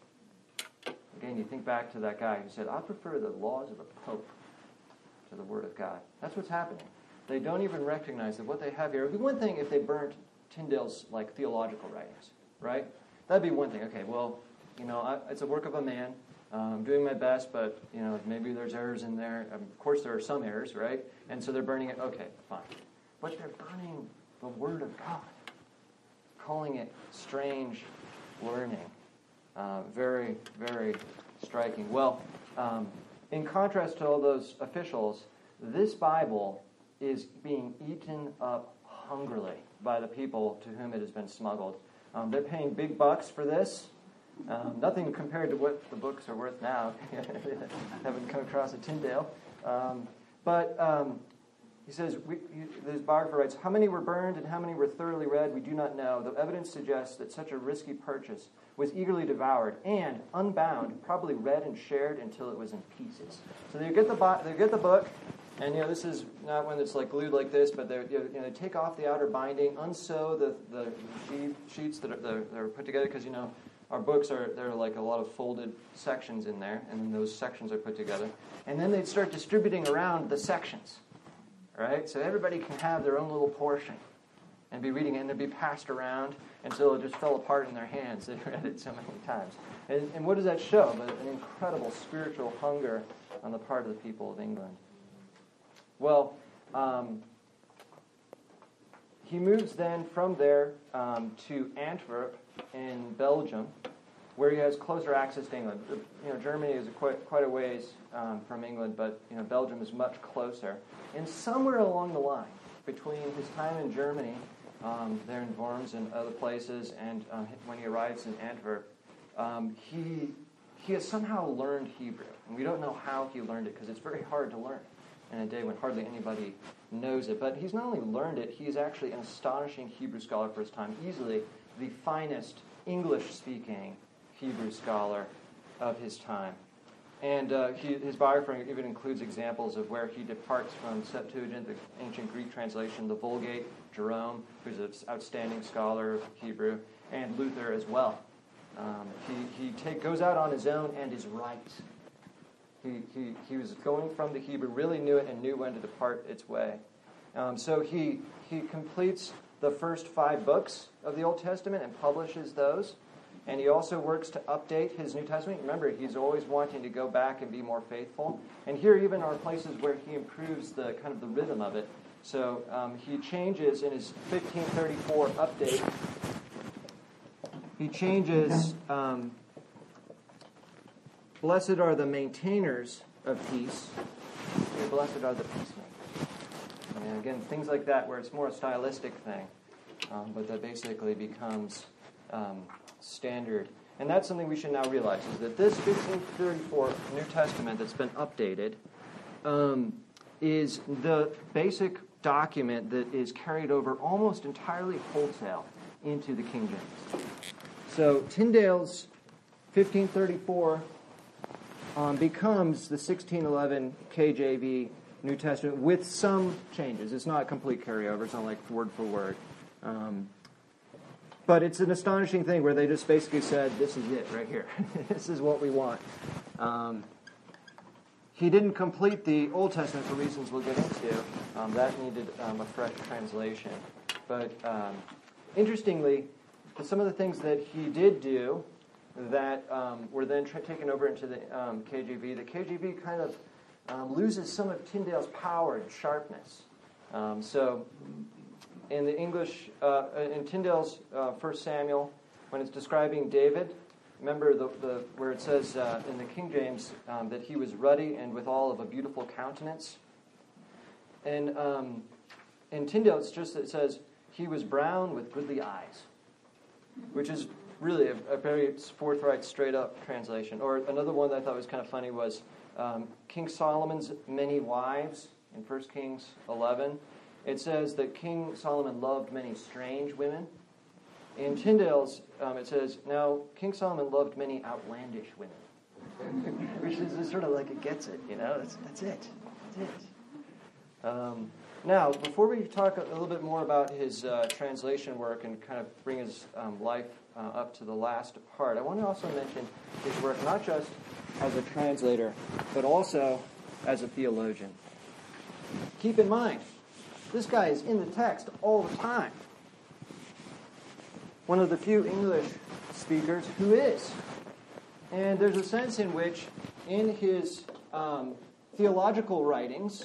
Again, you think back to that guy who said, I prefer the laws of the Pope to the Word of God. That's what's happening. They don't even recognize that what they have here. It would be one thing if they burnt Tyndale's like theological writings, right? That'd be one thing. Okay, well, you know, I, it's a work of a man. Um, I'm doing my best, but you know, maybe there's errors in there. Um, of course, there are some errors, right? And so they're burning it. Okay, fine. But they're burning the Word of God, calling it strange learning. Uh, very, very striking. Well, um, in contrast to all those officials, this Bible is being eaten up hungrily by the people to whom it has been smuggled. Um, they're paying big bucks for this. Um, nothing compared to what the books are worth now. Haven't come across a Tyndale. Um, but um, he says, we, he, his biographer writes, how many were burned and how many were thoroughly read, we do not know, though evidence suggests that such a risky purchase was eagerly devoured and, unbound, probably read and shared until it was in pieces. So they get the, bo- they get the book, and you know this is not one that's like glued like this, but they you know, they take off the outer binding, unsew the the sheet, sheets that are, that are put together, because you know our books are there are like a lot of folded sections in there, and then those sections are put together, and then they'd start distributing around the sections, right? So everybody can have their own little portion and be reading it, and it'd be passed around until it just fell apart in their hands. They read it so many times. And, and what does that show? But an incredible spiritual hunger on the part of the people of England. Well, um, he moves then from there um, to Antwerp in Belgium, where he has closer access to England. You know, Germany is a quite, quite a ways um, from England, but you know, Belgium is much closer. And somewhere along the line, between his time in Germany, um, there in Worms and other places, and um, when he arrives in Antwerp, um, he he has somehow learned Hebrew. And we don't know how he learned it, because it's very hard to learn in a day when hardly anybody knows it. But he's not only learned it, he is actually an astonishing Hebrew scholar for his time, easily the finest English-speaking Hebrew scholar of his time. And uh, he, his biography even includes examples of where he departs from Septuagint, the ancient Greek translation, the Vulgate, Jerome, who's an outstanding scholar of Hebrew, and Luther as well. Um, he he take, goes out on his own and is right. He, he, he was going from the Hebrew, really knew it, and knew when to depart its way. Um, so he he completes the first five books of the Old Testament and publishes those. And he also works to update his New Testament. Remember, he's always wanting to go back and be more faithful. And here even are places where he improves the kind of the rhythm of it. So um, he changes in his fifteen thirty-four update. He changes, um, blessed are the maintainers of peace, and blessed are the peacemakers. And again, things like that where it's more a stylistic thing, um, but that basically becomes um, standard. And that's something we should now realize, is that this fifteen thirty-four New Testament that's been updated um, is the basic document that is carried over almost entirely wholesale into the King James. So Tyndale's fifteen thirty-four um, becomes the sixteen eleven K J V New Testament with some changes. It's not a complete carryover. It's not like word for word. Um, but it's an astonishing thing where they just basically said, this is it right here. This is what we want. Um, he didn't complete the Old Testament for reasons we'll get into. Um, that needed um, a fresh translation. But um, interestingly, some of the things that he did do that um, were then tra- taken over into the um, K J V, the K J V kind of um, loses some of Tyndale's power and sharpness. Um, so in the English, uh, in Tyndale's uh, First Samuel, when it's describing David, remember the, the where it says uh, in the King James um, that he was ruddy and withal of a beautiful countenance. And um, in Tyndale, it's just it says he was brown with goodly eyes, which is really a, a very forthright, straight-up translation. Or another one that I thought was kind of funny was um, King Solomon's many wives in First Kings eleven. It says that King Solomon loved many strange women. In Tyndale's, um, it says, now, King Solomon loved many outlandish women. Which is just sort of like it gets it, you know? That's, that's it. That's it. Um, now, before we talk a little bit more about his uh, translation work and kind of bring his um, life uh, up to the last part, I want to also mention his work not just as a translator, but also as a theologian. Keep in mind, this guy is in the text all the time. One of the few English speakers who is. And there's a sense in which, in his um, theological writings,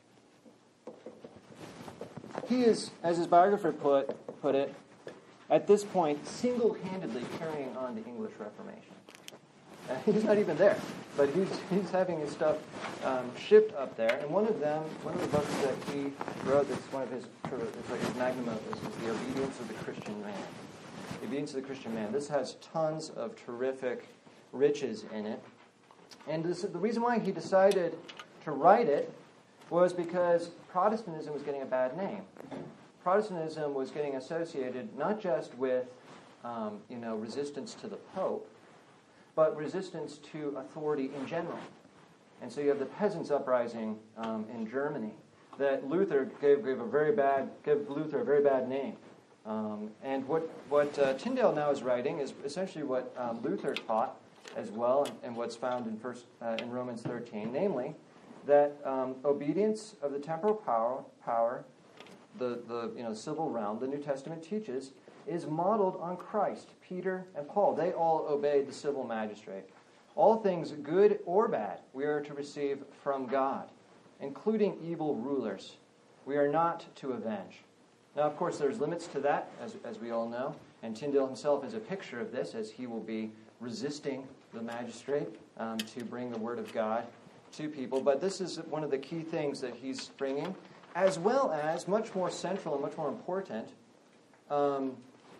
he is, as his biographer put, put it, at this point, single-handedly carrying on the English Reformation. Uh, he's not even there, but he's he's having his stuff um, shipped up there. And one of them, one of the books that he wrote, that's one of his, it's like his magnum opus, is The Obedience of the Christian Man. The Obedience of the Christian Man. This has tons of terrific riches in it. And this, the reason why he decided to write it was because Protestantism was getting a bad name. Protestantism was getting associated not just with, um, you know, resistance to the Pope, but resistance to authority in general. And so you have the Peasants' Uprising um, in Germany that Luther gave, gave a very bad gave Luther a very bad name. Um, and what what uh, Tyndale now is writing is essentially what um, Luther taught as well, and, and what's found in first uh, in Romans thirteen, namely that um, obedience of the temporal power, power, the the you know civil realm, the New Testament teaches, is modeled on Christ. Peter and Paul, they all obeyed the civil magistrate. All things, good or bad, we are to receive from God, including evil rulers. We are not to avenge. Now, of course, there's limits to that, as, as we all know, and Tyndale himself is a picture of this, as he will be resisting the magistrate um, to bring the word of God to people. But this is one of the key things that he's bringing, as well as, much more central and much more important, um,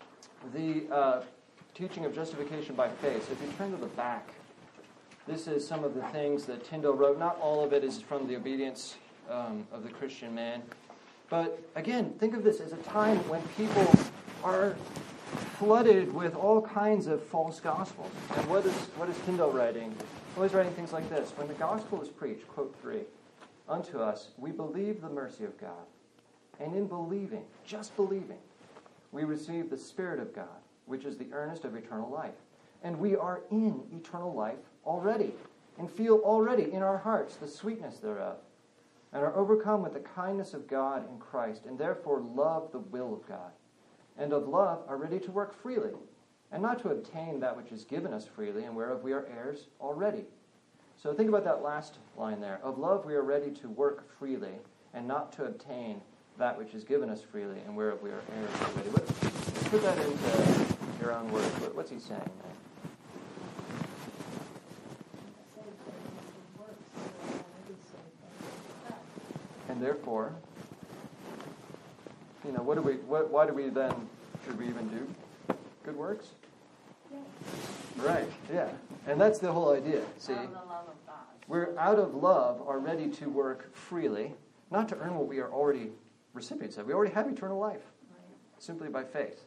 the uh, teaching of justification by faith. So if you turn to the back, this is some of the things that Tyndale wrote. Not all of it is from the Obedience um, of the Christian Man. But again, think of this as a time when people are flooded with all kinds of false gospels. And what is what is Tyndale writing? Well, he's writing things like this. When the gospel is preached, quote three, unto us, we believe the mercy of God. And in believing, just believing, we receive the Spirit of God, which is the earnest of eternal life. And we are in eternal life already, and feel already in our hearts the sweetness thereof. and are overcome with the kindness of God in Christ, and therefore love the will of God, and of love are ready to work freely, and not to obtain that which is given us freely, and whereof we are heirs already. So think about that last line there. Of love we are ready to work freely, and not to obtain that which is given us freely, and whereof we are heirs already. What, put that into your own words. What, what's he saying there? And therefore, you know, what do we? What, why do we then? Should we even do good works? Yeah. Right. Yeah. And that's the whole idea. See, Out of the love of God. we're out of love are ready to work freely, not to earn what we are already recipients of. We already have eternal life, simply by faith.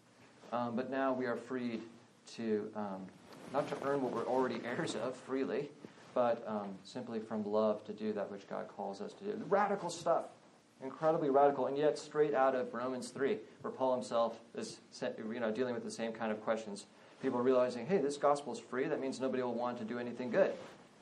Um, but now we are freed to um, not to earn what we're already heirs of freely, but um, simply from love to do that which God calls us to do. Radical stuff. Incredibly radical, and yet straight out of Romans three, where Paul himself is, you know, dealing with the same kind of questions. People are realizing, hey, this gospel is free. That means nobody will want to do anything good.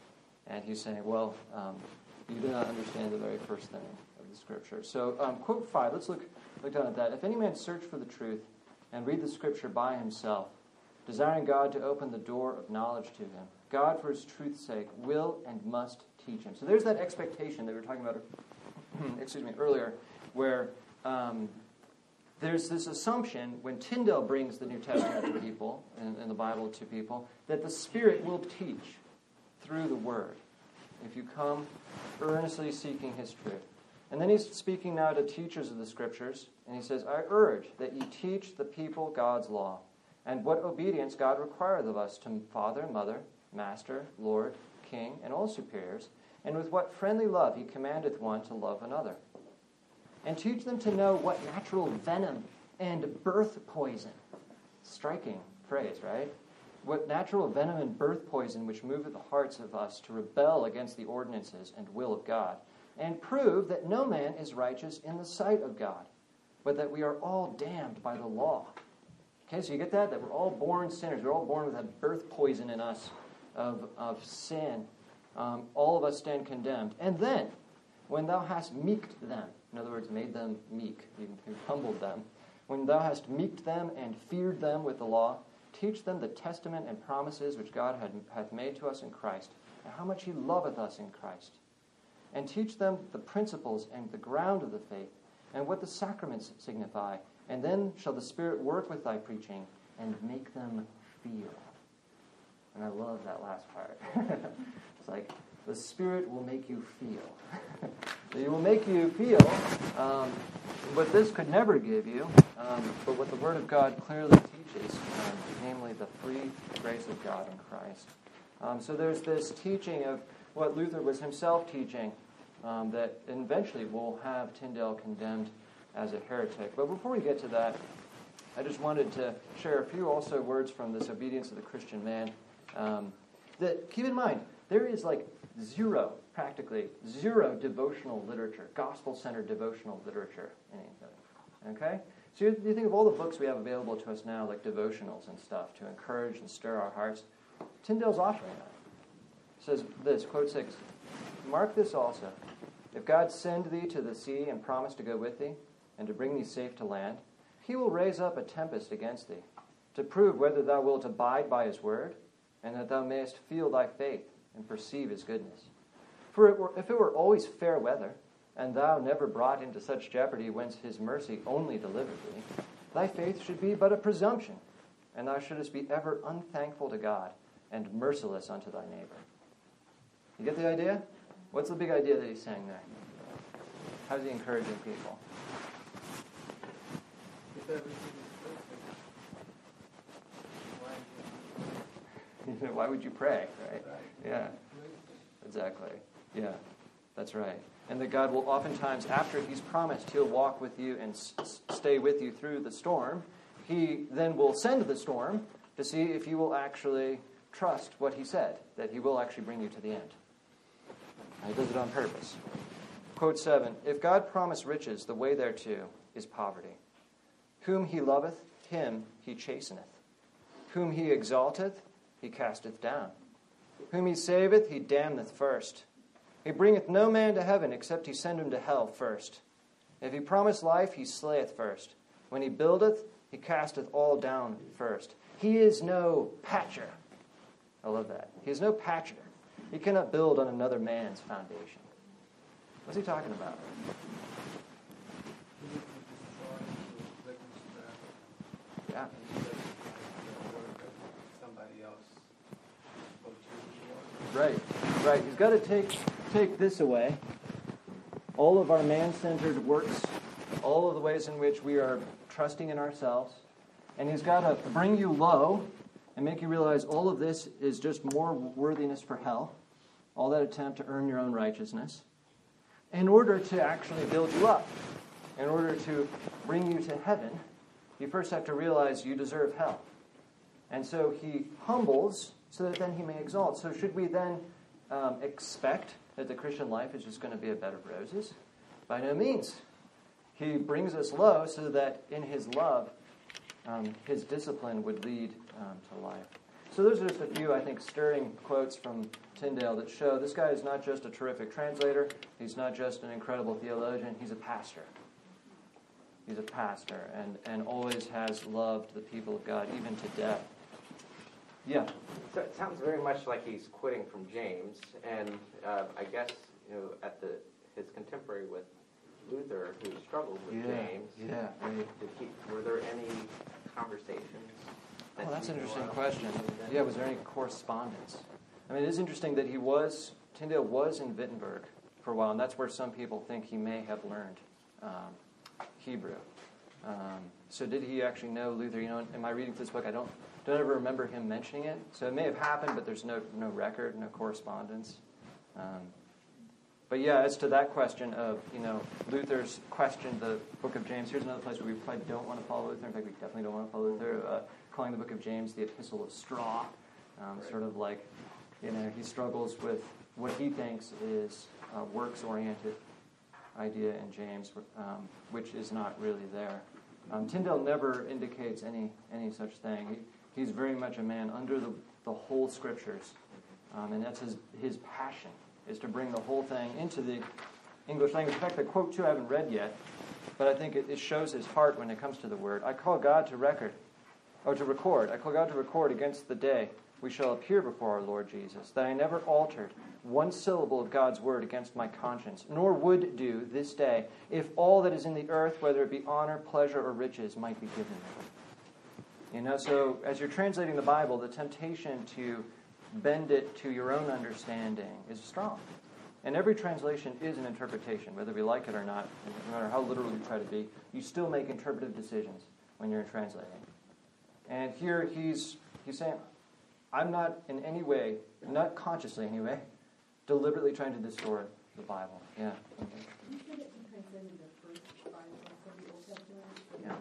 And he's saying, well, um, you do not understand the very first thing of the Scripture. So, um, quote five. Let's look look down at that. If any man search for the truth and read the Scripture by himself, desiring God to open the door of knowledge to him, God, for his truth's sake, will and must teach him. So there's that expectation that we were talking about excuse me, earlier, where um, there's this assumption when Tyndale brings the New Testament to people, and, and the Bible to people, that the Spirit will teach through the Word if you come earnestly seeking His truth. And then he's speaking now to teachers of the Scriptures, and he says, I urge that ye teach the people God's law, and what obedience God requireth of us to father, mother, master, lord, king, and all superiors, and with what friendly love he commandeth one to love another. And teach them to know what natural venom and birth poison. Striking phrase, right? What natural venom and birth poison which moveth the hearts of us to rebel against the ordinances and will of God, and prove that no man is righteous in the sight of God, but that we are all damned by the law. Okay, so you get that? That we're all born sinners. We're all born with that birth poison in us of, of sin. Um, all of us stand condemned. And then, when thou hast meeked them, in other words, made them meek, you, you humbled them, when thou hast meeked them and feared them with the law, teach them the testament and promises which God had, hath made to us in Christ, and how much he loveth us in Christ. And teach them the principles and the ground of the faith, and what the sacraments signify, and then shall the Spirit work with thy preaching, and make them feel. And I love that last part. It's like, the Spirit will make you feel. He will make you feel um, what this could never give you, um, but what the Word of God clearly teaches, um, namely the free grace of God in Christ. Um, so there's this teaching of what Luther was himself teaching um, that eventually will have Tyndale condemned as a heretic. But before we get to that, I just wanted to share a few also words from this Obedience of the Christian Man. Um, that keep in mind, there is like zero, practically zero devotional literature, gospel-centered devotional literature. Okay? So you, you think of all the books we have available to us now, like devotionals and stuff, to encourage and stir our hearts. Tyndale's offering that. It says this, quote six, mark this also, if God send thee to the sea and promise to go with thee, and to bring thee safe to land, he will raise up a tempest against thee, to prove whether thou wilt abide by his word, and that thou mayest feel thy faith and perceive his goodness. For it were, if it were always fair weather, and thou never brought into such jeopardy whence his mercy only delivered thee, thy faith should be but a presumption, and thou shouldest be ever unthankful to God, and merciless unto thy neighbor. You get the idea? What's the big idea that he's saying there? How's he encouraging people? If everything is perfect, why Why would you pray, right? Right. Yeah, exactly. Yeah, that's right. And that God will oftentimes, after he's promised he'll walk with you and s- stay with you through the storm, he then will send the storm to see if you will actually trust what he said, that he will actually bring you to the end. And he does it on purpose. Quote seven, if God promise riches, the way thereto is poverty. Whom he loveth, him he chasteneth. Whom he exalteth, he casteth down. Whom he saveth, he damneth first. He bringeth no man to heaven, except he send him to hell first. If he promise life, he slayeth first. When he buildeth, he casteth all down first. He is no patcher. I love that. He is no patcher. He cannot build on another man's foundation. What's he talking about? Yeah. Somebody else. Right, right. He's got to take take this away. All of our man-centered works, all of the ways in which we are trusting in ourselves, and he's got to bring you low and make you realize all of this is just more worthiness for hell, all that attempt to earn your own righteousness, in order to actually build you up, in order to bring you to heaven. You first have to realize you deserve hell. And so he humbles so that then he may exalt. So should we then um, expect that the Christian life is just going to be a bed of roses? By no means. He brings us low so that in his love, um, his discipline would lead um, to life. So those are just a few, I think, stirring quotes from Tyndale that show this guy is not just a terrific translator. He's not just an incredible theologian. He's a pastor. He's a pastor and, and always has loved the people of God, even to death. Yeah. So it sounds very much like he's quitting from James, and uh, I guess you know at the his contemporary with Luther, who struggled with yeah. James. Yeah. Right. Did he, were there any conversations? That Oh, that's an you know interesting of? question. Yeah, was there any correspondence? I mean, it is interesting that he was Tyndale was in Wittenberg for a while, and that's where some people think he may have learned um, Hebrew. Um, so did he actually know Luther? You know, in my reading for this book, I don't don't ever remember him mentioning it. So it may have happened, but there's no no record, no correspondence. Um, but yeah, as to that question of, you know, Luther's questioned the book of James. Here's another place where we probably don't want to follow Luther. In fact, we definitely don't want to follow Luther. Uh, calling the book of James the epistle of straw. Um, right. Sort of like, you know, he struggles with what he thinks is a works-oriented idea in James, um, which is not really there. Um, Tyndale never indicates any any such thing. He, he's very much a man under the, the whole Scriptures, um, and that's his his passion, is to bring the whole thing into the English language. In fact, the quote, too, I haven't read yet, but I think it, it shows his heart when it comes to the word. I call God to record, or to record. I call God to record against the day we shall appear before our Lord Jesus, that I never altered one syllable of God's word against my conscience, nor would do this day, if all that is in the earth, whether it be honor, pleasure, or riches, might be given me. You know, so as you're translating the Bible, the temptation to bend it to your own understanding is strong. And every translation is an interpretation, whether we like it or not, no matter how literal you try to be, you still make interpretive decisions when you're translating. And here he's he's saying, I'm not in any way, not consciously anyway, deliberately trying to distort the Bible. Yeah. You said it translated the first five books of the Old Testament. Yeah.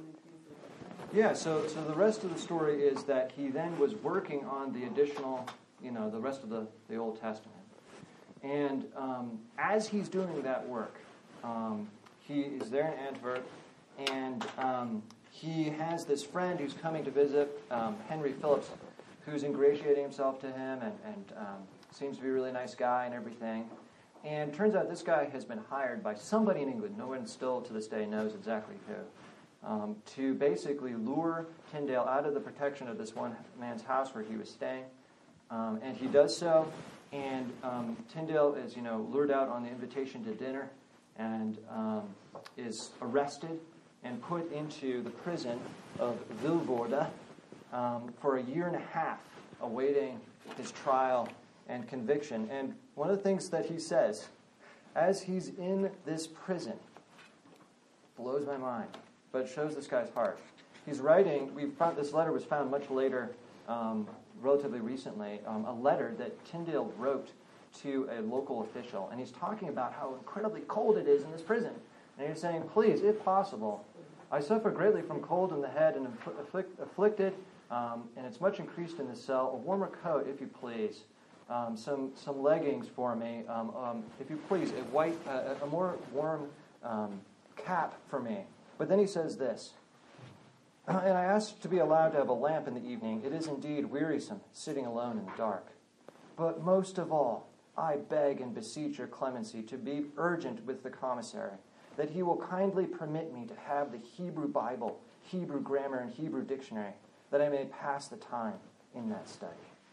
Yeah, so so the rest of the story is that he then was working on the additional, you know, the rest of the, the Old Testament. And um, as he's doing that work, um, he is there in Antwerp, and um, he has this friend who's coming to visit, um, Henry Phillips, who's ingratiating himself to him and, and um, seems to be a really nice guy and everything. And it turns out this guy has been hired by somebody in England, no one still to this day knows exactly who, um, to basically lure Tyndale out of the protection of this one man's house where he was staying. Um, and he does so, and um, Tyndale is, you know, lured out on the invitation to dinner and um, is arrested and put into the prison of Vilvoorde, Um, for a year and a half, awaiting his trial and conviction. And one of the things that he says, as he's in this prison, blows my mind, but it shows this guy's heart. He's writing, we found this letter was found much later, um, relatively recently, um, a letter that Tyndale wrote to a local official, and he's talking about how incredibly cold it is in this prison. And he's saying, please, if possible, I suffer greatly from cold in the head and am afflict, afflicted, Um, and it's much increased in the cell. A warmer coat, if you please. Um, some some leggings for me, um, um, if you please. A white, uh, a more warm um, cap for me. But then he says this. Uh, and I ask to be allowed to have a lamp in the evening. It is indeed wearisome, sitting alone in the dark. But most of all, I beg and beseech your clemency to be urgent with the commissary, that he will kindly permit me to have the Hebrew Bible, Hebrew grammar, and Hebrew dictionary, that I may pass the time in that study.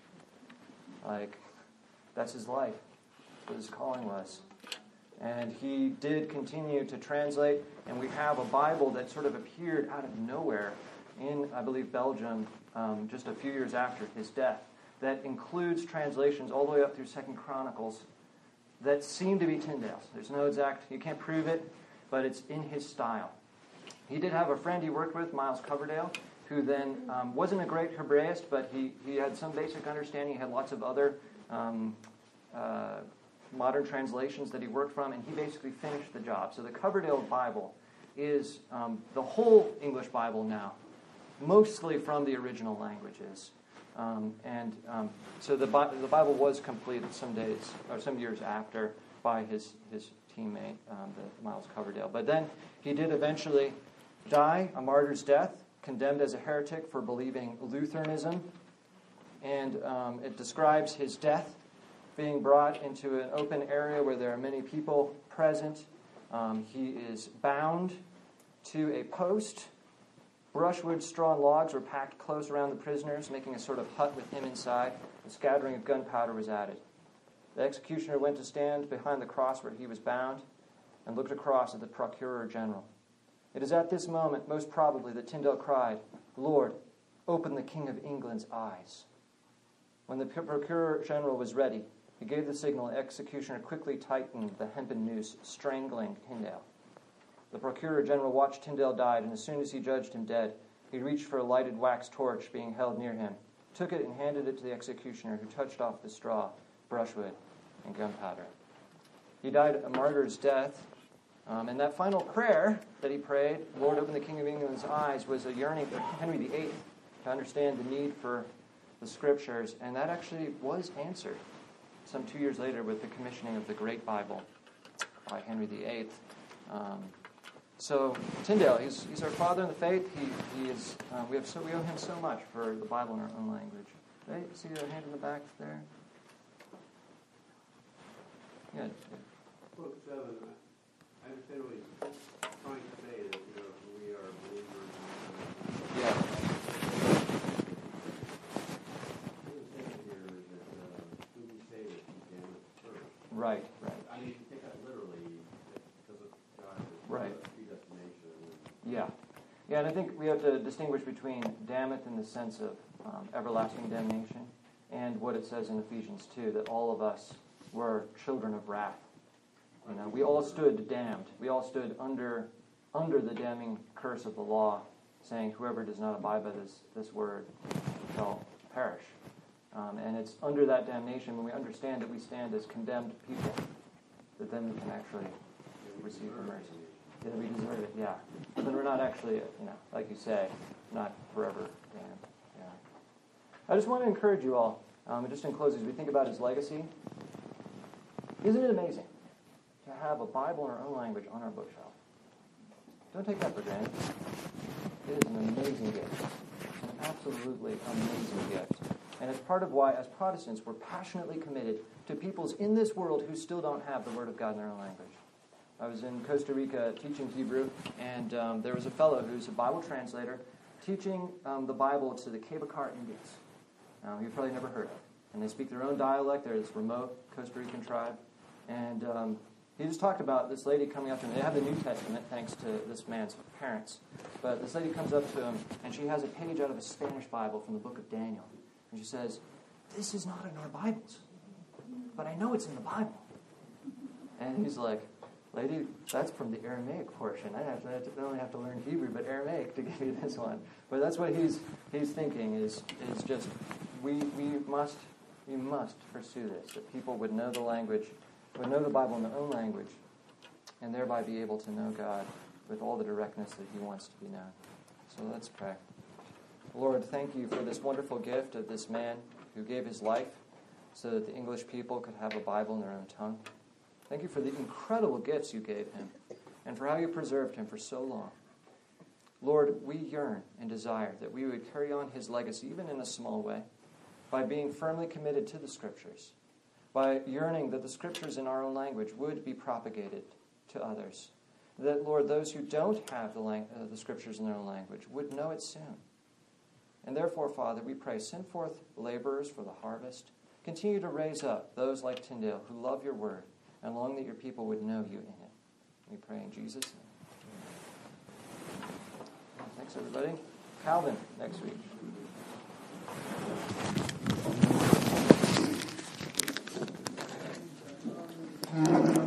Like, that's his life. That's what his calling was. And he did continue to translate, and we have a Bible that sort of appeared out of nowhere in, I believe, Belgium, um, just a few years after his death, that includes translations all the way up through Second Chronicles that seem to be Tyndale's. There's no exact, you can't prove it, but it's in his style. He did have a friend he worked with, Miles Coverdale, who then um, wasn't a great Hebraist, but he, he had some basic understanding. He had lots of other um, uh, modern translations that he worked from, and he basically finished the job. So the Coverdale Bible is um, the whole English Bible now, mostly from the original languages. Um, and um, so the, Bi- the Bible was completed some days, or some years after, by his, his teammate, um, the Miles Coverdale. But then he did eventually die a martyr's death, condemned as a heretic for believing Lutheranism. And um, it describes his death being brought into an open area where there are many people present. Um, he is bound to a post. Brushwood, straw, and logs were packed close around the prisoners, making a sort of hut with him inside. A scattering of gunpowder was added. The executioner went to stand behind the cross where he was bound and looked across at the Procureur General. It is at this moment, most probably, that Tyndale cried, "Lord, open the King of England's eyes." When the Procureur General was ready, he gave the signal, and the executioner quickly tightened the hempen noose, strangling Tyndale. The Procureur General watched Tyndale die, and as soon as he judged him dead, he reached for a lighted wax torch being held near him, took it and handed it to the executioner, who touched off the straw, brushwood, and gunpowder. He died a martyr's death, um, and that final prayer that he prayed, "Lord, open the King of England's eyes," was a yearning for Henry the Eighth to understand the need for the Scriptures, and that actually was answered some two years later with the commissioning of the Great Bible by Henry the Eighth. Um, So Tyndale, he's he's our father in the faith. He he is. Um, we have so we owe him so much for the Bible in our own language. Right? See a hand in the back there. Yeah. Book seven. I understand what he's trying to say, that you know we are believers. Yeah. What he's saying here is that uh, who we say that he damned first. Right. Right. I mean, you take that literally because of God's Right. predestination. Yeah. Yeah, and I think we have to distinguish between damneth in the sense of um, everlasting damnation and what it says in Ephesians two, that all of us were children of wrath. You know, we all stood damned. We all stood under under the damning curse of the law, saying, "Whoever does not abide by this this word shall perish." Um, and it's under that damnation, when we understand that we stand as condemned people, that then we can actually receive the mercy. Yeah, we deserve it, yeah. But then we're not actually, you know, like you say, not forever damned. Yeah. I just want to encourage you all, um, just in closing, as we think about his legacy, isn't it amazing to have a Bible in our own language on our bookshelf? Don't take that for granted. It is an amazing gift. An absolutely amazing gift. And it's part of why, as Protestants, we're passionately committed to peoples in this world who still don't have the Word of God in their own language. I was in Costa Rica teaching Hebrew, and um, there was a fellow who's a Bible translator teaching um, the Bible to the Quebecar Indians. Um, you've probably never heard of. And they speak their own dialect. They're this remote Costa Rican tribe. And um, he just talked about this lady coming up to him. They have the New Testament, thanks to this man's parents. But this lady comes up to him, and she has a page out of a Spanish Bible from the book of Daniel. And she says, "This is not in our Bibles, but I know it's in the Bible." And he's like, "Lady, that's from the Aramaic portion. I have to, I have to, not only have to learn Hebrew, but Aramaic to give you this one." But that's what he's he's thinking is is just we we must we must pursue this, that people would know the language, would know the Bible in their own language, and thereby be able to know God with all the directness that He wants to be known. So let's pray. Lord, thank you for this wonderful gift of this man who gave his life so that the English people could have a Bible in their own tongue. Thank you for the incredible gifts you gave him and for how you preserved him for so long. Lord, we yearn and desire that we would carry on his legacy, even in a small way, by being firmly committed to the Scriptures, by yearning that the Scriptures in our own language would be propagated to others. That, Lord, those who don't have the, lang- uh, the Scriptures in their own language would know it soon. And therefore, Father, we pray, send forth laborers for the harvest. Continue to raise up those like Tyndale who love your word and long that your people would know you in it. We pray in Jesus' name. Thanks, everybody. Calvin, next week.